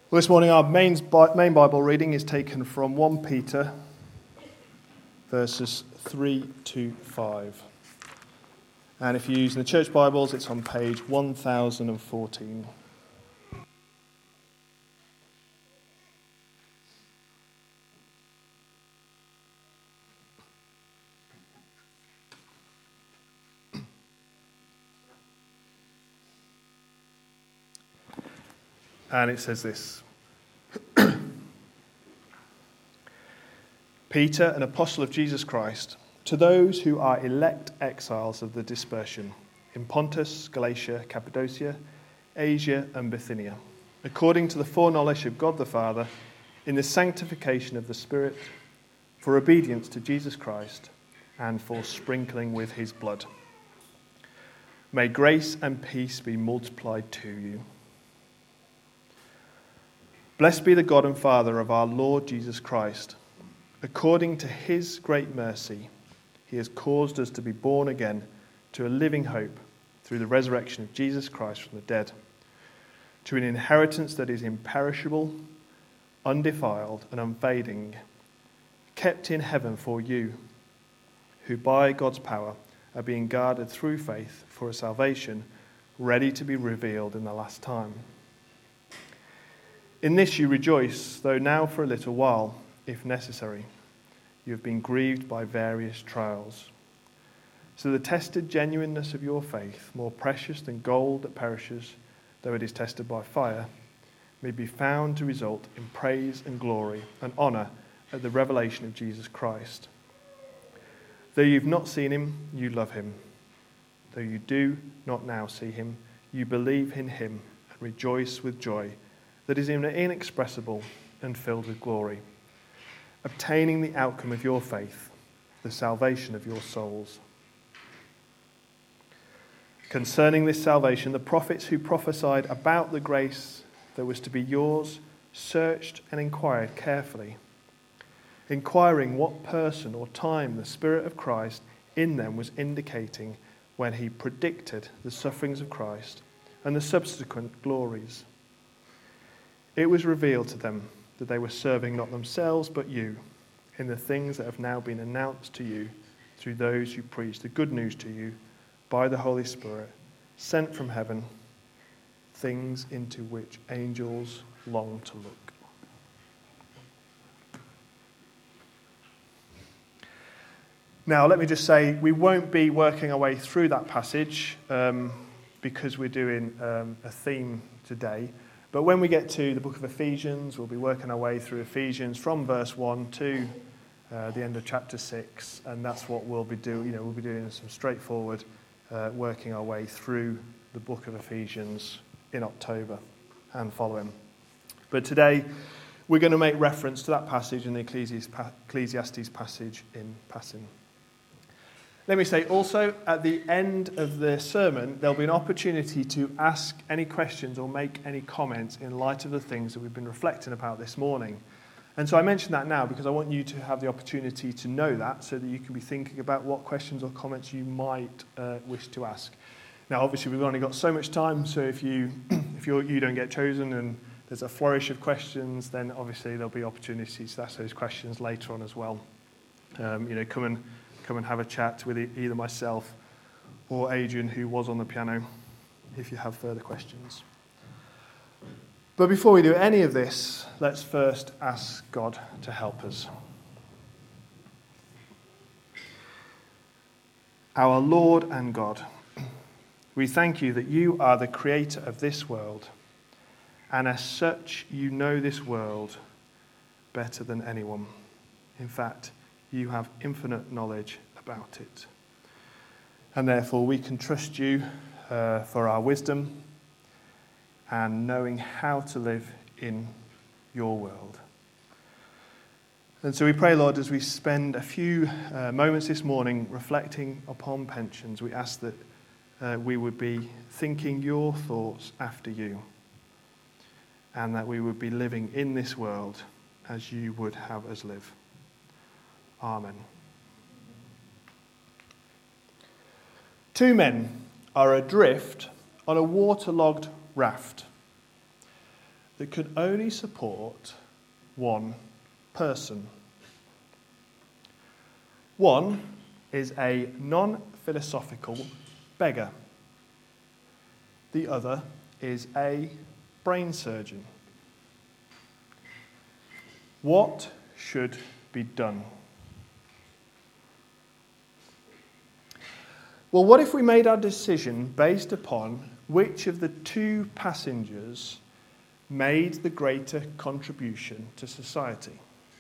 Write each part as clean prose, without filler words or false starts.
Well, this morning our main Bible reading is taken from 1 Peter, verses 3 to 5. And if you're using the church Bibles, it's on page 1014. And it says this: Peter, an apostle of Jesus Christ, to those who are elect exiles of the dispersion in Pontus, Galatia, Cappadocia, Asia, and Bithynia, according to the foreknowledge of God the Father, in the sanctification of the Spirit, for obedience to Jesus Christ, and for sprinkling with his blood. May grace and peace be multiplied to you. Blessed be the God and Father of our Lord Jesus Christ. According to his great mercy, he has caused us to be born again to a living hope through the resurrection of Jesus Christ from the dead, to an inheritance that is imperishable, undefiled, and unfading, kept in heaven for you, who by God's power are being guarded through faith for a salvation ready to be revealed in the last time. In this you rejoice, though now for a little while, if necessary, you have been grieved by various trials. So the tested genuineness of your faith, more precious than gold that perishes, though it is tested by fire, may be found to result in praise and glory and honor at the revelation of Jesus Christ. Though you've not seen him, you love him. Though you do not now see him, you believe in him and rejoice with joy that is inexpressible and filled with glory, obtaining the outcome of your faith, the salvation of your souls. Concerning this salvation, the prophets who prophesied about the grace that was to be yours searched and inquired carefully, inquiring what person or time the Spirit of Christ in them was indicating when he predicted the sufferings of Christ and the subsequent glories. It was revealed to them that they were serving not themselves but you in the things that have now been announced to you through those who preach the good news to you by the Holy Spirit, sent from heaven, things into which angels long to look. Now, let me just say, we won't be working our way through that passage because we're doing a theme today. But when we get to the book of Ephesians, we'll be working our way through Ephesians from verse 1 to the end of chapter 6, and that's what we'll be doing. We'll be doing some straightforward working our way through the book of Ephesians in October and following. But today, we're going to make reference to that passage in the Ecclesiastes passage in passing. Let me say also, at the end of the sermon, there'll be an opportunity to ask any questions or make any comments in light of the things that we've been reflecting about this morning. And so I mention that now because I want you to have the opportunity to know that so that you can be thinking about what questions or comments you might wish to ask. Now, obviously, we've only got so much time, so if you don't get chosen and there's a flourish of questions, then obviously there'll be opportunities to ask those questions later on as well. Come and have a chat with either myself or Adrian, who was on the piano, if you have further questions. But before we do any of this, let's first ask God to help us. Our Lord and God, we thank you that you are the creator of this world, and as such, you know this world better than anyone. In fact, you have infinite knowledge about it. And therefore we can trust you for our wisdom and knowing how to live in your world. And so we pray, Lord, as we spend a few moments this morning reflecting upon pensions, we ask that we would be thinking your thoughts after you, and that we would be living in this world as you would have us live. Amen. Two men are adrift on a waterlogged raft. that could only support one person. One is a non-philosophical beggar. The other is a brain surgeon. What should be done? Well, what if we made our decision based upon which of the two passengers made the greater contribution to society?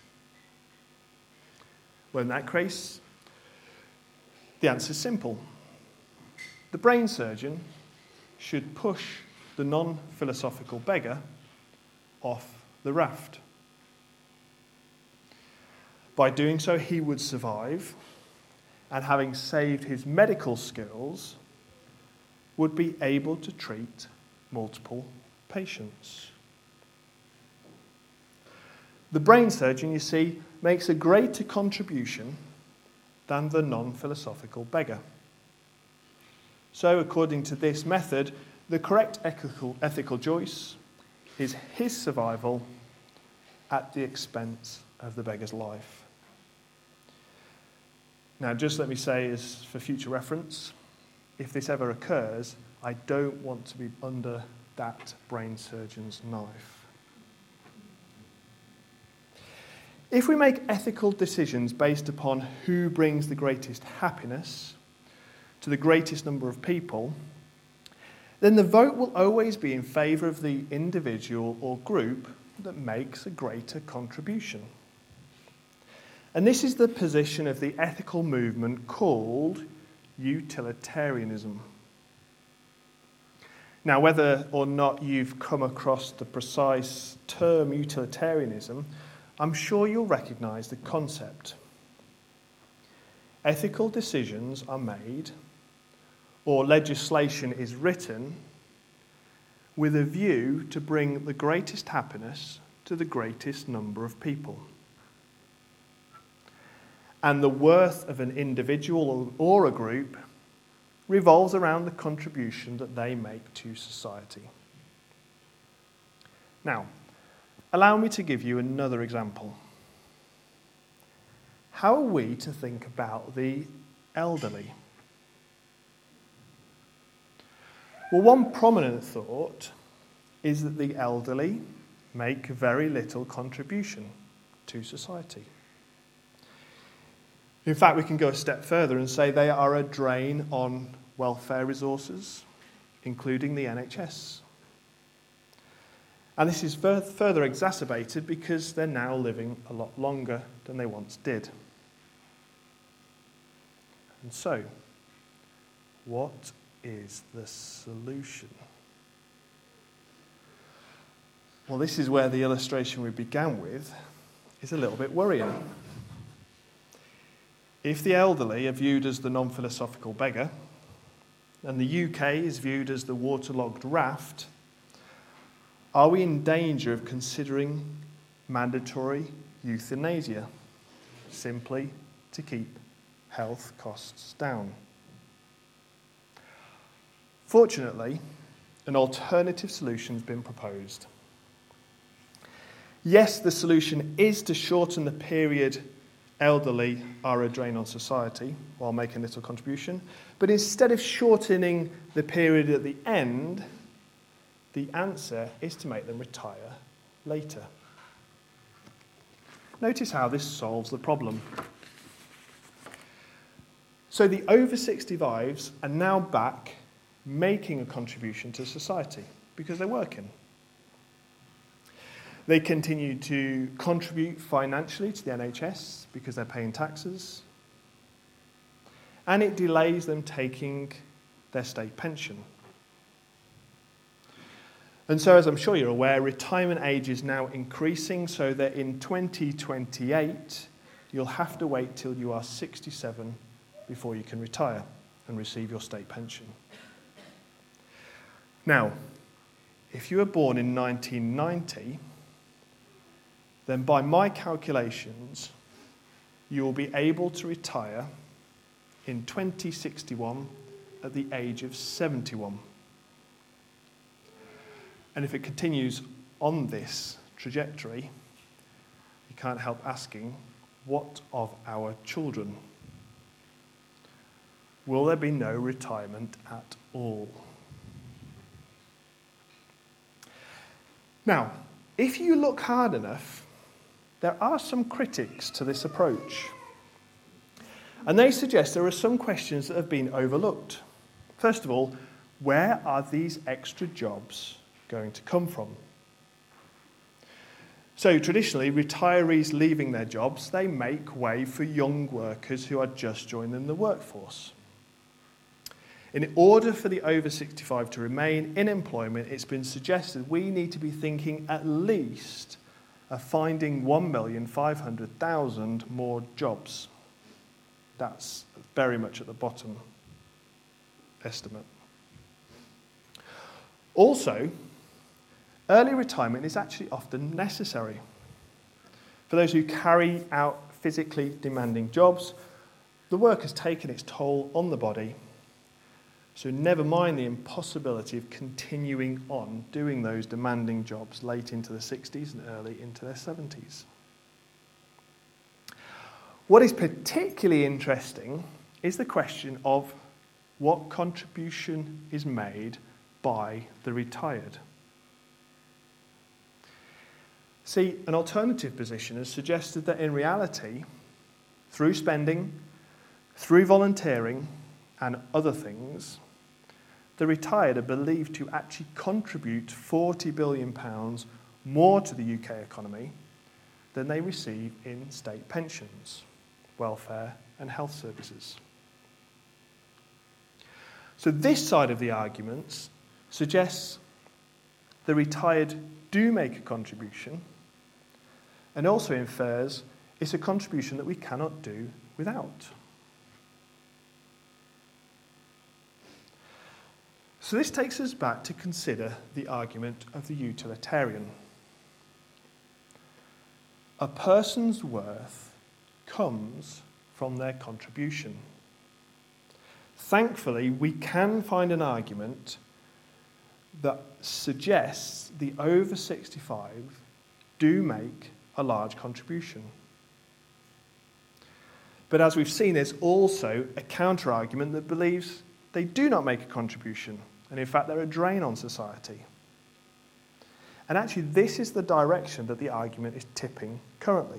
Well, in that case, the answer is simple. The brain surgeon should push the non-philosophical beggar off the raft. By doing so, he would survive, and having saved his medical skills, would be able to treat multiple patients. The brain surgeon, you see, makes a greater contribution than the non-philosophical beggar. So, according to this method, the correct ethical choice is his survival at the expense of the beggar's life. Now, just let me say, as for future reference, if this ever occurs, I don't want to be under that brain surgeon's knife. If we make ethical decisions based upon who brings the greatest happiness to the greatest number of people, then the vote will always be in favour of the individual or group that makes a greater contribution. And this is the position of the ethical movement called utilitarianism. Now, whether or not you've come across the precise term utilitarianism, I'm sure you'll recognise the concept. Ethical decisions are made, or legislation is written, with a view to bring the greatest happiness to the greatest number of people. And the worth of an individual or a group revolves around the contribution that they make to society. Now, allow me to give you another example. How are we to think about the elderly? Well, one prominent thought is that the elderly make very little contribution to society. In fact, we can go a step further and say they are a drain on welfare resources, including the NHS. And this is further exacerbated because they're now living a lot longer than they once did. And so, what is the solution? Well, this is where the illustration we began with is a little bit worrying. If the elderly are viewed as the non-philosophical beggar, and the UK is viewed as the waterlogged raft, are we in danger of considering mandatory euthanasia, simply to keep health costs down? Fortunately, an alternative solution has been proposed. Yes, the solution is to shorten the period elderly are a drain on society while making little contribution, but instead of shortening the period at the end, the answer is to make them retire later. Notice how this solves the problem. So the over 65s are now back making a contribution to society because they're working. They continue to contribute financially to the NHS because they're paying taxes. And it delays them taking their state pension. And so, as I'm sure you're aware, retirement age is now increasing so that in 2028, you'll have to wait till you are 67 before you can retire and receive your state pension. Now, if you were born in 1990, then by my calculations, you will be able to retire in 2061 at the age of 71. And if it continues on this trajectory, you can't help asking, what of our children? Will there be no retirement at all? Now, if you look hard enough, there are some critics to this approach. And they suggest there are some questions that have been overlooked. First of all, where are these extra jobs going to come from? So traditionally, retirees leaving their jobs, they make way for young workers who are just joining the workforce. In order for the over 65 to remain in employment, it's been suggested we need to be thinking at least of finding 1,500,000 more jobs. That's very much at the bottom estimate. Also, early retirement is actually often necessary. For those who carry out physically demanding jobs, the work has taken its toll on the body. So never mind the impossibility of continuing on doing those demanding jobs late into the 60s and early into their 70s. What is particularly interesting is the question of what contribution is made by the retired. See, an alternative position has suggested that in reality, through spending, through volunteering, and other things, the retired are believed to actually contribute £40 billion more to the UK economy than they receive in state pensions, welfare and health services. So this side of the argument suggests the retired do make a contribution and also infers it's a contribution that we cannot do without. So this takes us back to consider the argument of the utilitarian. A person's worth comes from their contribution. Thankfully, we can find an argument that suggests the over 65 do make a large contribution. But as we've seen, there's also a counter-argument that believes they do not make a contribution, and in fact they're a drain on society. And actually this is the direction that the argument is tipping currently.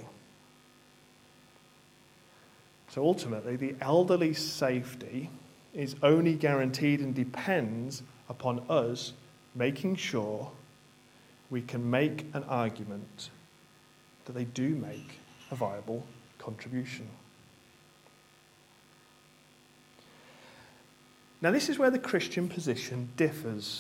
So ultimately, the elderly's safety is only guaranteed and depends upon us making sure we can make an argument that they do make a viable contribution. Now, this is where the Christian position differs.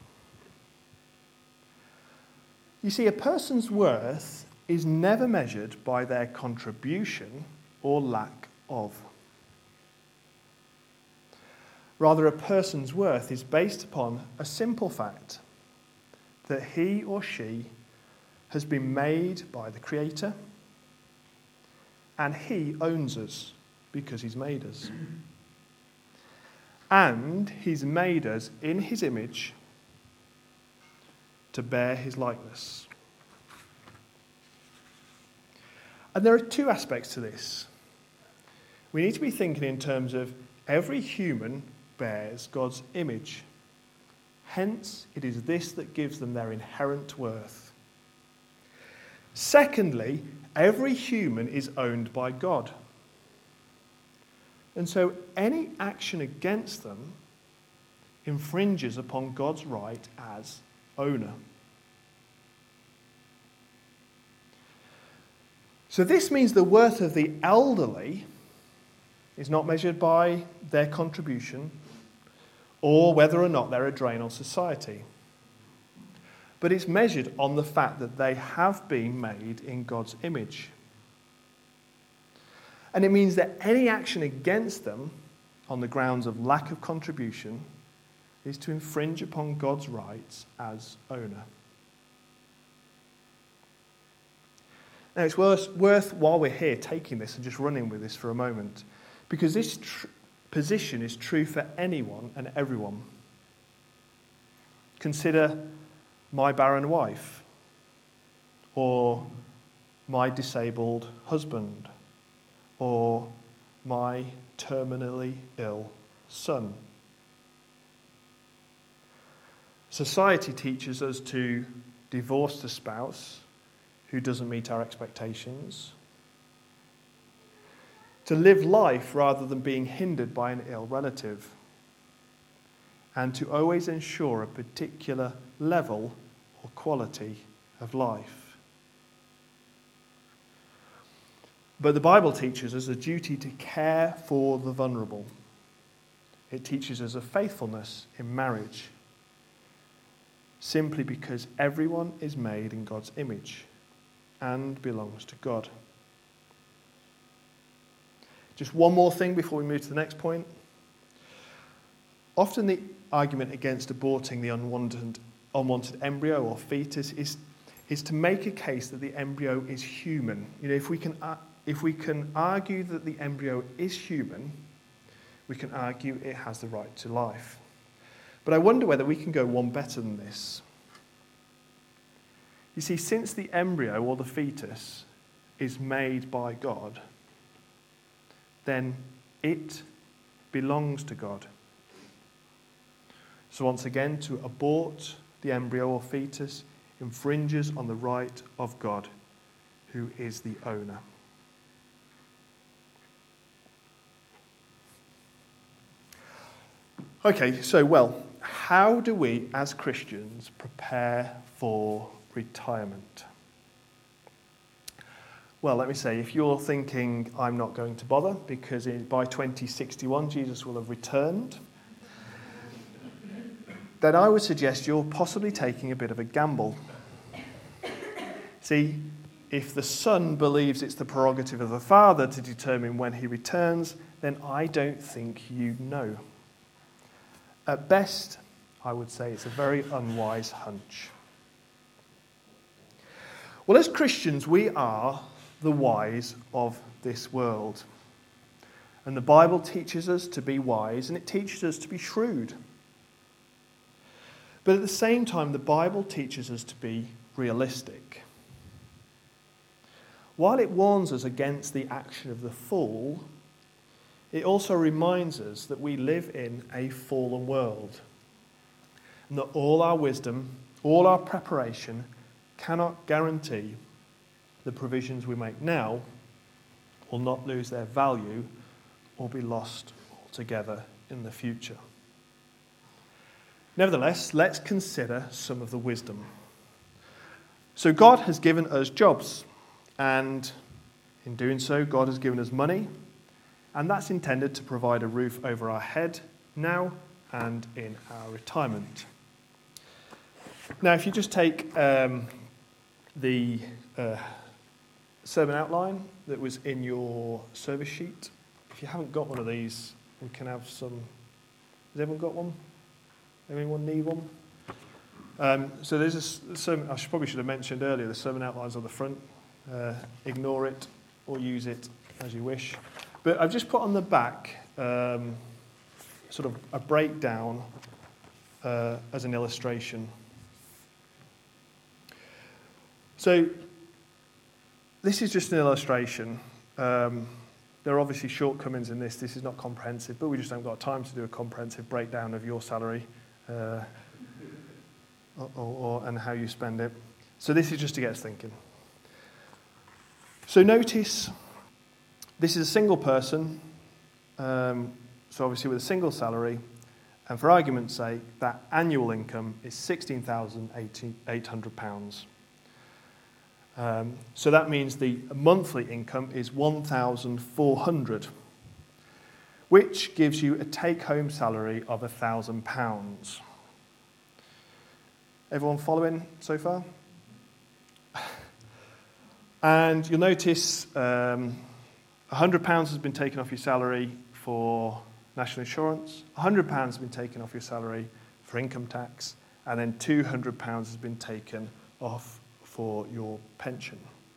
You see, a person's worth is never measured by their contribution or lack of. Rather, a person's worth is based upon a simple fact that he or she has been made by the Creator and he owns us because he's made us. And he's made us in his image to bear his likeness. And there are two aspects to this. We need to be thinking in terms of every human bears God's image. Hence, it is this that gives them their inherent worth. Secondly, every human is owned by God. And so any action against them infringes upon God's right as owner. So this means the worth of the elderly is not measured by their contribution or whether or not they're a drain on society. But it's measured on the fact that they have been made in God's image. And it means that any action against them on the grounds of lack of contribution is to infringe upon God's rights as owner. Now, it's worth, while we're here, taking this and just running with this for a moment, because this position is true for anyone and everyone. Consider my barren wife. my disabled husband, or my terminally ill son. Society teaches us to divorce the spouse who doesn't meet our expectations, to live life rather than being hindered by an ill relative, and to always ensure a particular level or quality of life. But the Bible teaches us a duty to care for the vulnerable. It teaches us a faithfulness in marriage, simply because everyone is made in God's image and belongs to God. Just one more thing before we move to the next point. Often the argument against aborting the unwanted embryo or fetus is to make a case that the embryo is human. You know, if we can argue that the embryo is human, we can argue it has the right to life. But I wonder whether we can go one better than this. You see, since the embryo or the fetus is made by God, then it belongs to God. So once again, to abort the embryo or fetus infringes on the right of God, who is the owner. Okay, so, how do we as Christians prepare for retirement? Well, let me say, if you're thinking, I'm not going to bother because by 2061 Jesus will have returned, then I would suggest you're possibly taking a bit of a gamble. See, if the Son believes it's the prerogative of the Father to determine when he returns, then I don't think you know. At best, I would say it's a very unwise hunch. Well, as Christians, we are the wise of this world. And the Bible teaches us to be wise, and it teaches us to be shrewd. But at the same time, the Bible teaches us to be realistic. While it warns us against the action of the fool, it also reminds us that we live in a fallen world, and that all our wisdom, all our preparation cannot guarantee the provisions we make now will not lose their value or be lost altogether in the future. Nevertheless, let's consider some of the wisdom. So God has given us jobs, and in doing so, God has given us money, and that's intended to provide a roof over our head now and in our retirement. Now, if you just take the sermon outline that was in your service sheet, if you haven't got one of these, we can have some. Has everyone got one? Anyone need one? So there's a sermon, probably should have mentioned earlier, the sermon outline's on the front. Ignore it or use it as you wish. But I've just put on the back sort of a breakdown as an illustration. So this is just an illustration. There are obviously shortcomings in this. This is not comprehensive, but we just haven't got time to do a comprehensive breakdown of your salary and how you spend it. So this is just to get us thinking. So notice, this is a single person, so obviously with a single salary, and for argument's sake, that annual income is £16,800. So that means the monthly income is £1,400, which gives you a take-home salary of £1,000. Everyone following so far? And you'll notice £100 has been taken off your salary for national insurance, £100 has been taken off your salary for income tax, and then £200 has been taken off for your pension.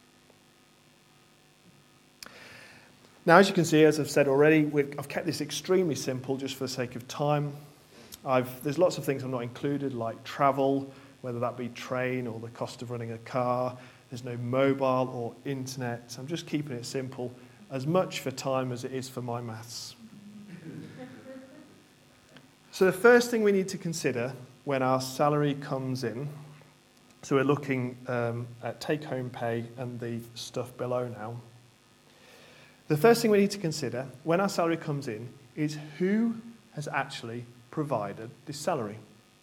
Now, as you can see, as I've said already, I've kept this extremely simple just for the sake of time. There's lots of things I've not included, like travel, whether that be train or the cost of running a car. There's no mobile or internet. I'm just keeping it simple, as much for time as it is for my maths. So the first thing we need to consider when our salary comes in, so we're looking at take-home pay and the stuff below now. The first thing we need to consider when our salary comes in is who has actually provided this salary.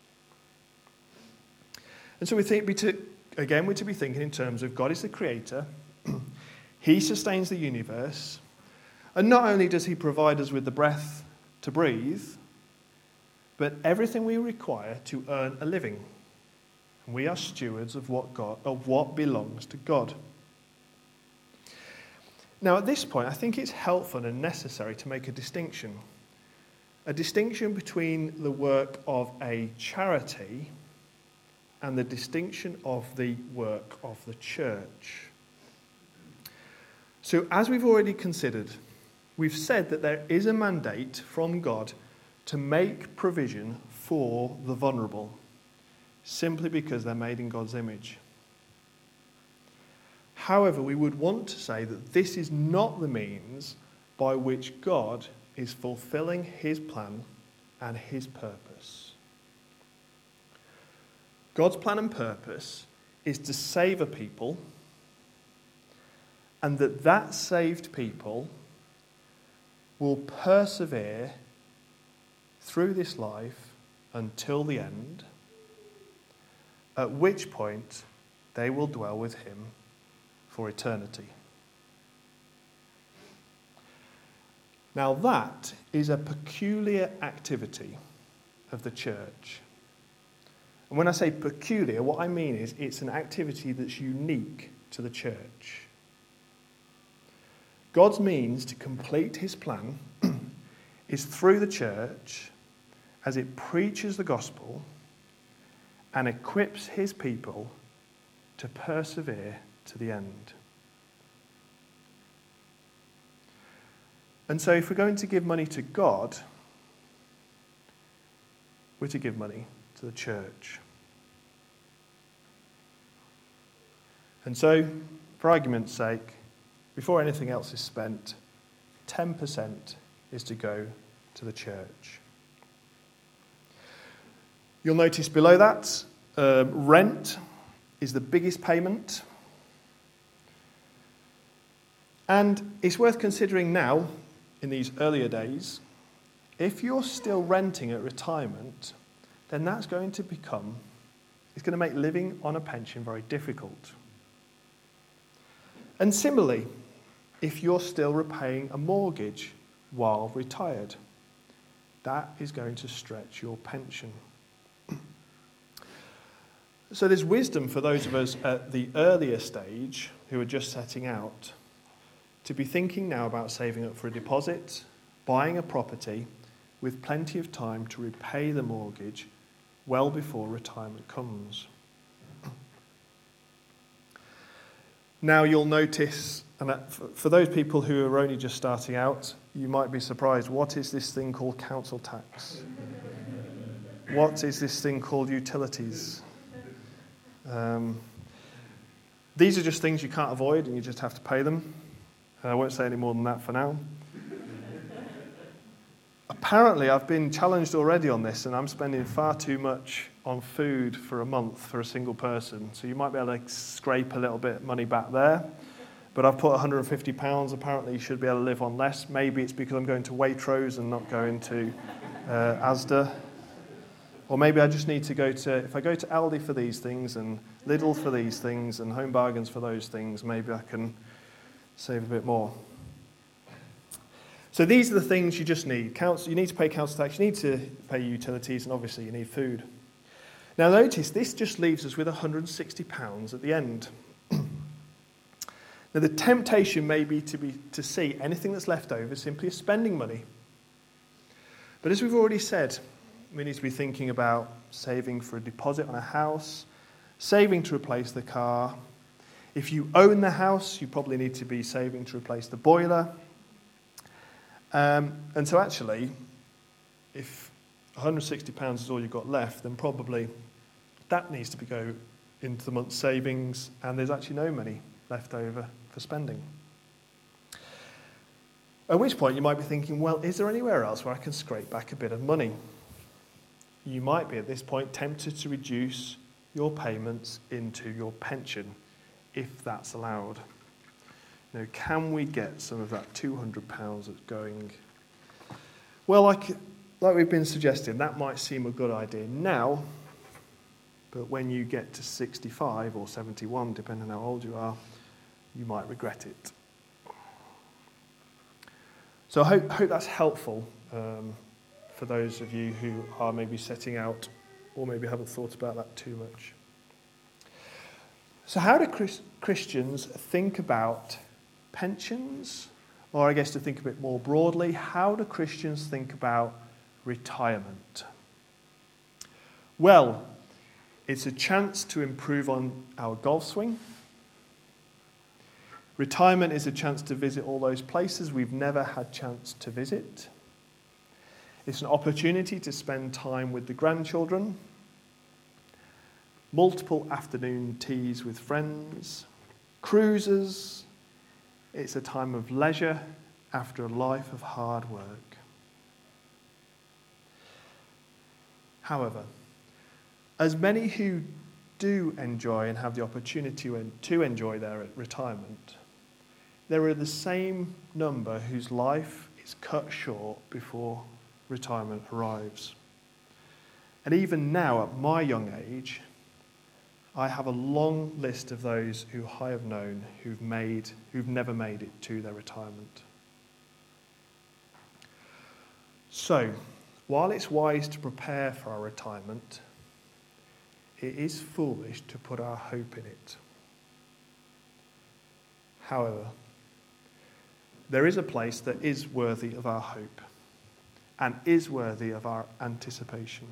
And so we're to be thinking in terms of God is the creator, he sustains the universe, and not only does he provide us with the breath to breathe, but everything we require to earn a living. And we are stewards of what belongs to God. Now at this point, I think it's helpful and necessary to make a distinction between the work of a charity and the distinction of the work of the church. So as we've already considered, we've said that there is a mandate from God to make provision for the vulnerable, simply because they're made in God's image. However, we would want to say that this is not the means by which God is fulfilling his plan and his purpose. God's plan and purpose is to save a people, and that saved people will persevere through this life until the end, at which point they will dwell with him for eternity. Now that is a peculiar activity of the church. And when I say peculiar, what I mean is it's an activity that's unique to the church. God's means to complete his plan is through the church as it preaches the gospel and equips his people to persevere to the end. And so if we're going to give money to God, we're to give money to the church. And so, for argument's sake, before anything else is spent, 10% is to go to the church. You'll notice below that, rent is the biggest payment. And it's worth considering now, in these earlier days, if you're still renting at retirement, then it's going to make living on a pension very difficult. And similarly, if you're still repaying a mortgage while retired, that is going to stretch your pension. So there's wisdom for those of us at the earlier stage who are just setting out to be thinking now about saving up for a deposit, buying a property with plenty of time to repay the mortgage well before retirement comes. Now you'll notice, and for those people who are only just starting out, you might be surprised, what is this thing called council tax? What is this thing called utilities? These are just things you can't avoid and you just have to pay them. I won't say any more than that for now. Apparently, I've been challenged already on this, and I'm spending far too much on food for a month for a single person. So you might be able to scrape a little bit of money back there. But I've put £150. Apparently, you should be able to live on less. Maybe it's because I'm going to Waitrose and not going to Asda. Or maybe I just need to if I go to Aldi for these things and Lidl for these things and Home Bargains for those things, maybe I can save a bit more. So these are the things you just need. You need to pay council tax, you need to pay utilities, and obviously you need food. Now notice, this just leaves us with £160 at the end. Now the temptation may be to see anything that's left over simply as spending money. But as we've already said, we need to be thinking about saving for a deposit on a house, saving to replace the car. If you own the house, you probably need to be saving to replace the boiler. And so actually, if £160 is all you've got left, then probably that needs to go into the month's savings, and there's actually no money left over for spending. At which point you might be thinking, well, is there anywhere else where I can scrape back a bit of money? You might be at this point tempted to reduce your payments into your pension, if that's allowed. Can we get some of that £200 that's going? Well, like we've been suggesting, that might seem a good idea now, but when you get to 65 or 71, depending on how old you are, you might regret it. So I hope that's helpful for those of you who are maybe setting out or maybe haven't thought about that too much. So how do Christians think about pensions? Or I guess to think a bit more broadly, how do Christians think about retirement? Well, it's a chance to improve on our golf swing. Retirement is a chance to visit all those places we've never had chance to visit. It's an opportunity to spend time with the grandchildren, multiple afternoon teas with friends, cruises. It's a time of leisure after a life of hard work. However, as many who do enjoy and have the opportunity to enjoy their retirement, there are the same number whose life is cut short before retirement arrives. And even now, at my young age, I have a long list of those who I have known who've never made it to their retirement. So, while it's wise to prepare for our retirement, it is foolish to put our hope in it. However, there is a place that is worthy of our hope and is worthy of our anticipation.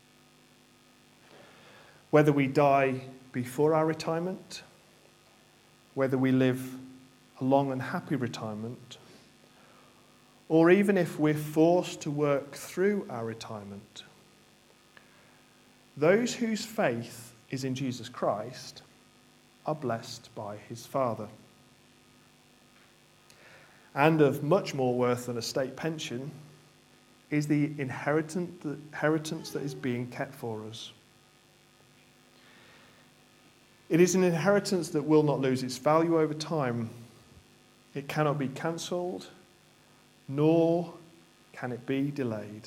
Whether we die before our retirement, whether we live a long and happy retirement, or even if we're forced to work through our retirement, those whose faith is in Jesus Christ are blessed by his Father. And of much more worth than a state pension is the inheritance that is being kept for us. It is an inheritance that will not lose its value over time. It cannot be cancelled, nor can it be delayed.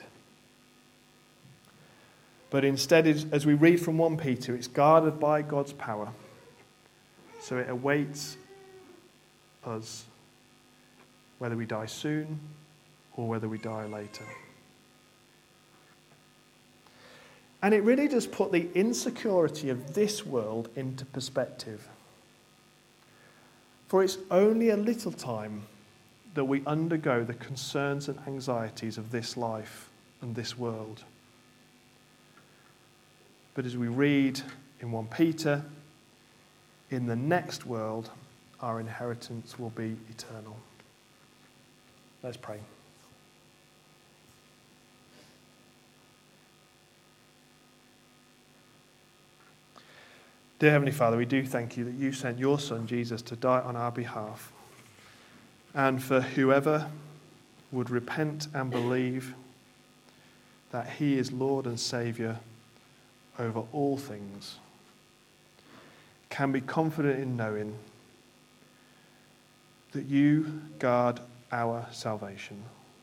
But instead, as we read from 1 Peter, it's guarded by God's power. So it awaits us, whether we die soon or whether we die later. And it really does put the insecurity of this world into perspective. For it's only a little time that we undergo the concerns and anxieties of this life and this world. But as we read in 1 Peter, in the next world, our inheritance will be eternal. Let's pray. Dear Heavenly Father, we do thank you that you sent your Son, Jesus, to die on our behalf. And for whoever would repent and believe that he is Lord and Saviour over all things, can be confident in knowing that you guard our salvation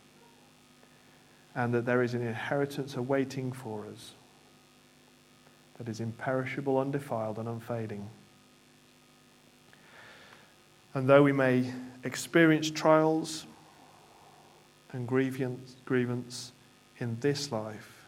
and that there is an inheritance awaiting for us that is imperishable, undefiled, and unfading. And though we may experience trials and grievance in this life,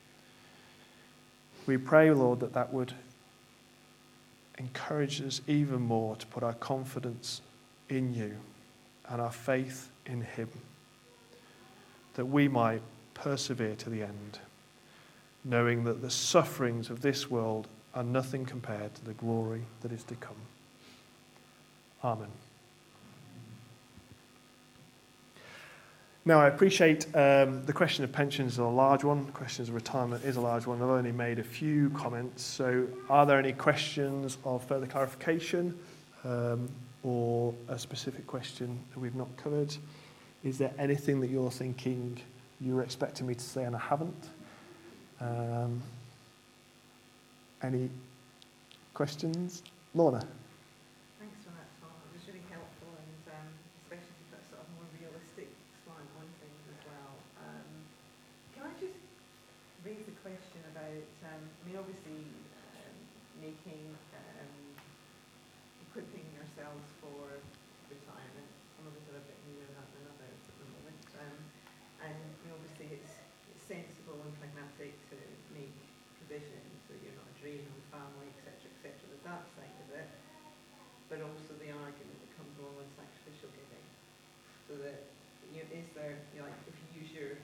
we pray, Lord, that would encourage us even more to put our confidence in you and our faith in him, that we might persevere to the end, knowing that the sufferings of this world are nothing compared to the glory that is to come. Amen. Now, I appreciate the question of pensions is a large one. The question of retirement is a large one. I've only made a few comments. So are there any questions of further clarification or a specific question that we've not covered? Is there anything that you're thinking you were expecting me to say and I haven't? Any questions? Lorna? Thanks for that, Tom. It was really helpful, and especially to put a sort of more realistic slant on things as well. Can I just raise a question about, obviously making, equipping yourselves for retirement. Some of us are a bit nearer that than others at the moment. Obviously it's sensible and pragmatic to make provision so you're not a drain on family, etc., etc. There's that side of it, but also the argument that comes along with sacrificial giving. So that, is there, if you use your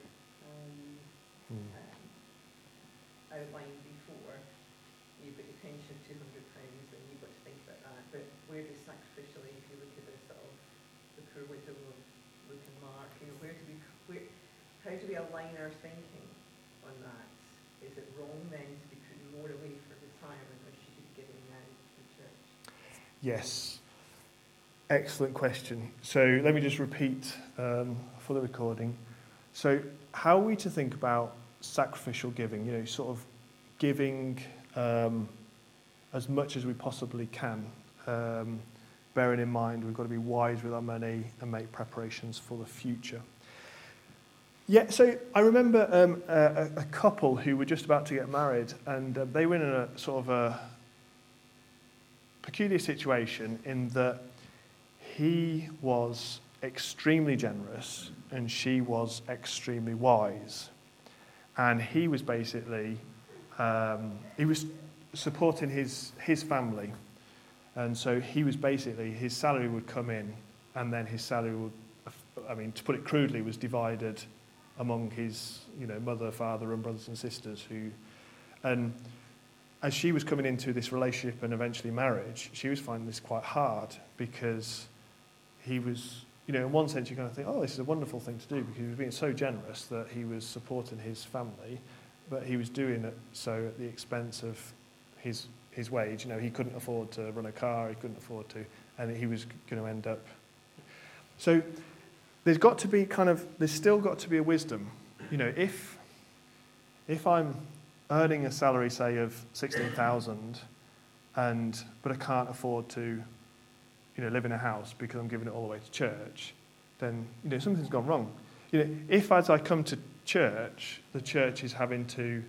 outline before, you've got your pension of £200, and you've got to think about that. But where does sacrificially, if you look at the sort of the poor widow of Luke and Mark, how do we align our thinking on that? Is it wrong then to be putting more away for retirement, or should you be giving now to the church? Yes. Excellent question. So let me just repeat for the recording. So how are we to think about sacrificial giving? Sort of giving as much as we possibly can, bearing in mind we've got to be wise with our money and make preparations for the future. Yeah, so I remember a couple who were just about to get married, and they were in a sort of a peculiar situation in that he was extremely generous and she was extremely wise. And he was basically, he was supporting his family. And so he was basically, his salary would come in, and then his salary would, to put it crudely, was divided among his, mother, father, and brothers and sisters and as she was coming into this relationship and eventually marriage, she was finding this quite hard because he was, in one sense you kind of think, oh, this is a wonderful thing to do because he was being so generous that he was supporting his family, but he was doing it so at the expense of his wage. He couldn't afford to run a car, he couldn't afford to, and he was going to end up. So there's still got to be a wisdom. If I'm earning a salary, say, of 16,000, but I can't afford to, live in a house because I'm giving it all away to church, then, something's gone wrong. If as I come to church, the church is having to,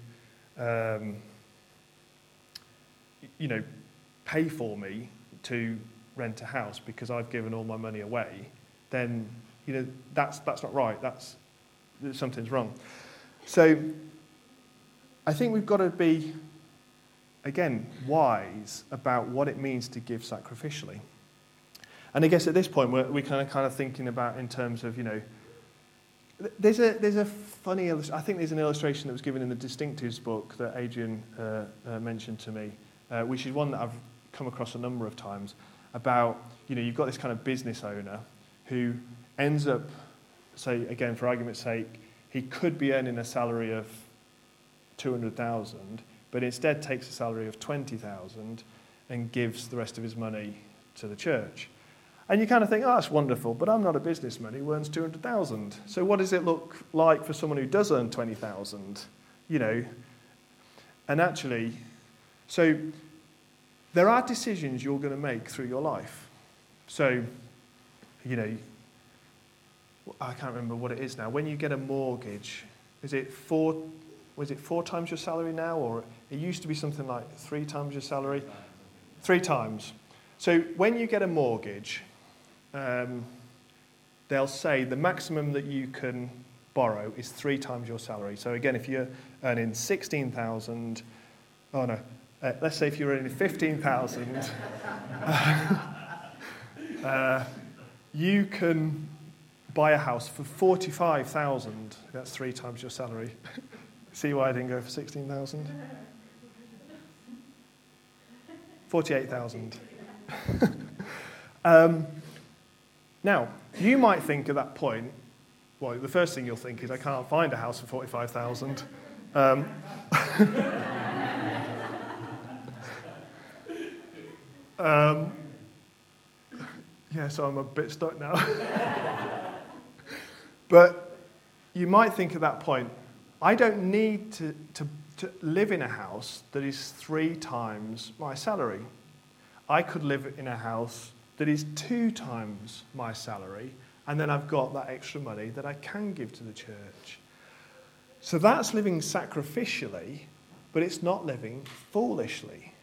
pay for me to rent a house because I've given all my money away, then, that's not right. Something's wrong. So I think we've got to be, again, wise about what it means to give sacrificially. And I guess at this point, we're kind of thinking about in terms of, there's a funny illustration. I think there's an illustration that was given in the Distinctives book that Adrian mentioned to me, which is one that I've come across a number of times, about, you've got this kind of business owner who ends up, say, again, for argument's sake, he could be earning a salary of 200,000, but instead takes a salary of 20,000 and gives the rest of his money to the church. And you kind of think, oh, that's wonderful, but I'm not a businessman who earns 200,000. So what does it look like for someone who does earn 20,000? And actually, so there are decisions you're going to make through your life. So, I can't remember what it is now. When you get a mortgage, was it 4 times your salary now? Or it used to be something like 3 times your salary? 3 times. So when you get a mortgage, they'll say the maximum that you can borrow is 3 times your salary. So again, if you're earning 16,000, let's say if you're earning 15,000, you can buy a house for 45,000. That's 3 times your salary. See why I didn't go for 16,000? 48,000. Now, you might think at that point, well, the first thing you'll think is, I can't find a house for 45,000. Yeah, so I'm a bit stuck now. But you might think at that point, I don't need to live in a house that is 3 times my salary. I could live in a house that is 2 times my salary, and then I've got that extra money that I can give to the church. So that's living sacrificially, but it's not living foolishly.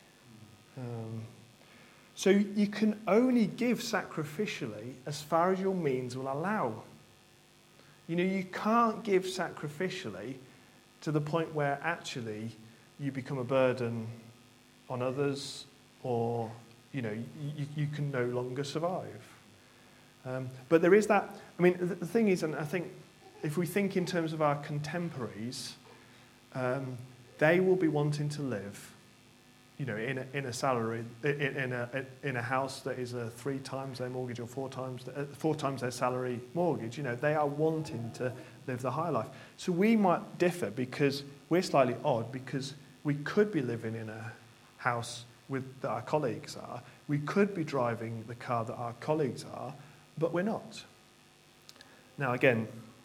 So you can only give sacrificially as far as your means will allow. You know, you can't give sacrificially to the point where actually you become a burden on others, or, you know, you can no longer survive. But there is that, I mean, the thing is, and I think if we think in terms of our contemporaries, they will be wanting to live, you know, in a salary, in a house that is 3 times their mortgage or 4 times their salary mortgage. You know, they are wanting to live the high life. So we might differ because we're slightly odd, because we could be living in a house that our colleagues are. We could be driving the car that our colleagues are, but we're not. Now again,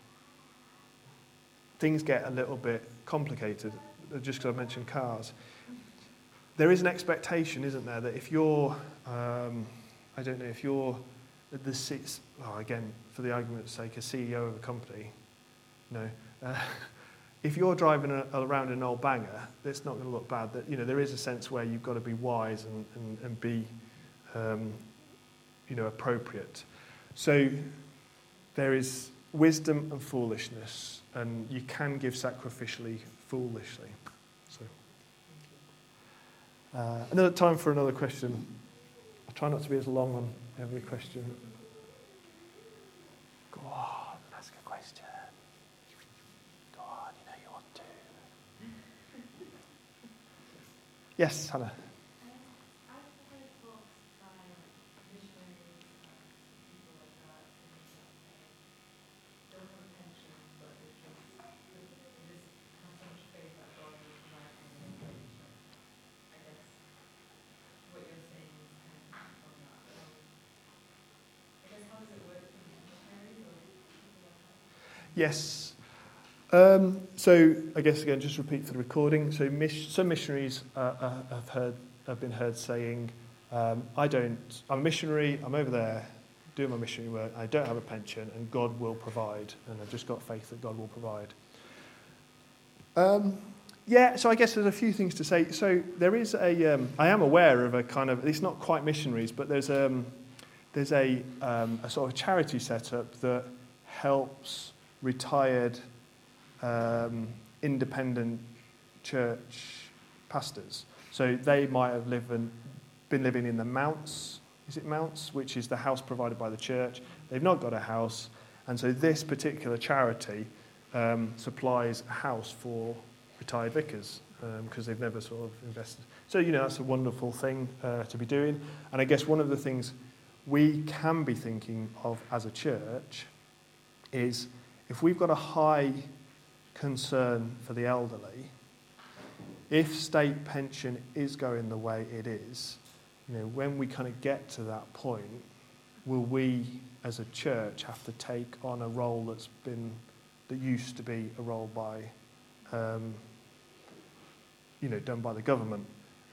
things get a little bit complicated, just because I mentioned cars. There is an expectation, isn't there, that if you're, I don't know, if you're again, for the argument's sake, a CEO of a company, if you're driving around an old banger, it's not going to look bad. That, you know, there is a sense where you've got to be wise and be, you know, appropriate. So there is wisdom and foolishness, and you can give sacrificially foolishly. So. Another time for another question. I'll try not to be as long on every question. Go on, ask a question. Go on, you know you want to. Yes, Hannah. Yes. So I guess again, just repeat for the recording. So some missionaries have been heard saying, I'm a missionary, I'm over there doing my missionary work, I don't have a pension, and God will provide, and I've just got faith that God will provide. Yeah, so I guess there's a few things to say. So there is I am aware of a kind of, it's not quite missionaries, but there's a sort of charity setup that helps retired independent church pastors. So they might have been living in the Mounts, is it Mounts, which is the house provided by the church. They've not got a house, and so this particular charity supplies a house for retired vicars because they've never sort of invested. So, you know, that's a wonderful thing to be doing. And I guess one of the things we can be thinking of as a church is, if we've got a high concern for the elderly, if state pension is going the way it is, you know, when we kind of get to that point, will we as a church have to take on a role that used to be a role by, you know, done by the government?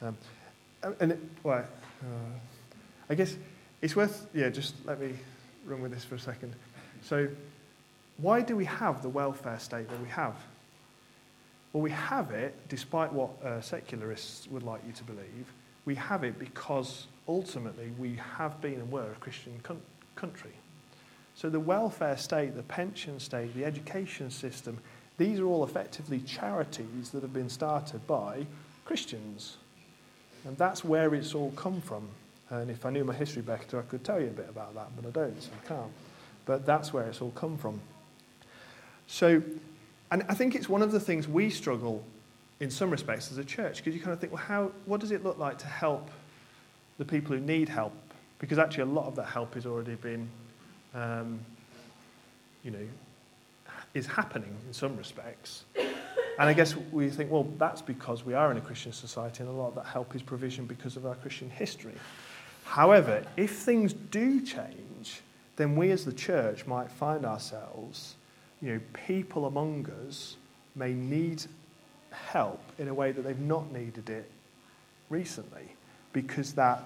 I guess it's worth, just let me run with this for a second. So, why do we have the welfare state that we have? Well, we have it, despite what secularists would like you to believe, we have it because ultimately we have been and were a Christian country. So the welfare state, the pension state, the education system, these are all effectively charities that have been started by Christians. And that's where it's all come from. And if I knew my history better, I could tell you a bit about that, but I don't, so I can't. But that's where it's all come from. So, and I think it's one of the things we struggle in some respects as a church, because you kind of think, well, what does it look like to help the people who need help? Because actually a lot of that help has already been, is happening in some respects. And I guess we think, well, that's because we are in a Christian society, and a lot of that help is provision because of our Christian history. However, if things do change, then we as the church might find ourselves, people among us may need help in a way that they've not needed it recently, because that,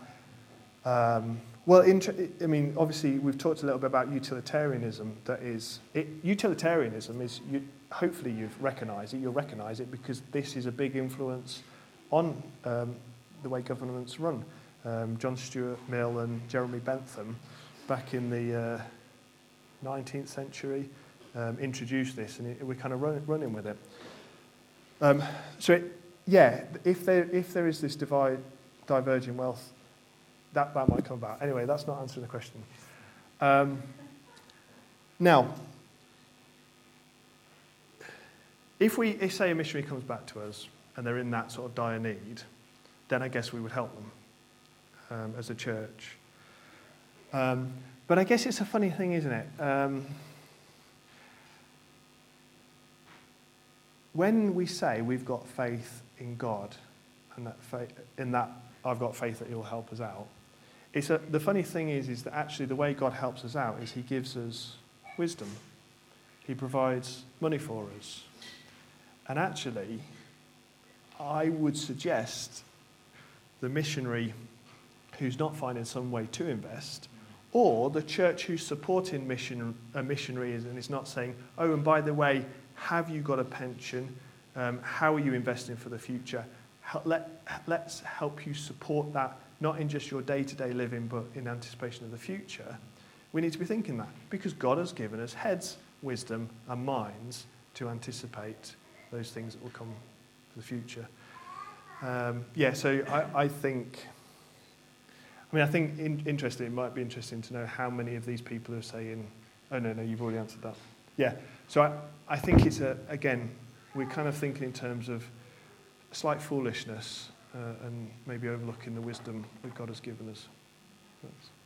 obviously we've talked a little bit about utilitarianism. Utilitarianism is, hopefully you've recognised it, you'll recognise it because this is a big influence on the way governments run. John Stuart Mill and Jeremy Bentham, back in the 19th century, introduced this, and we're kind of running with it. If there is this diverging wealth, that might come about. Anyway, that's not answering the question. Now, if say a missionary comes back to us and they're in that sort of dire need, then I guess we would help them as a church. But I guess it's a funny thing, isn't it? When we say we've got faith in God, and that I've got faith that He'll help us out, the funny thing is that actually the way God helps us out is He gives us wisdom. He provides money for us. And actually, I would suggest the missionary who's not finding some way to invest, or the church who's supporting a missionary and is not saying, oh, and by the way, have you got a pension? How are you investing for the future? Let's help you support that, not in just your day-to-day living, but in anticipation of the future. We need to be thinking that, because God has given us heads, wisdom, and minds to anticipate those things that will come for the future. So I think... interestingly, it might be interesting to know how many of these people are saying, oh, no, you've already answered that. Yeah, so I think it's, again, we're kind of thinking in terms of slight foolishness and maybe overlooking the wisdom that God has given us. Thanks.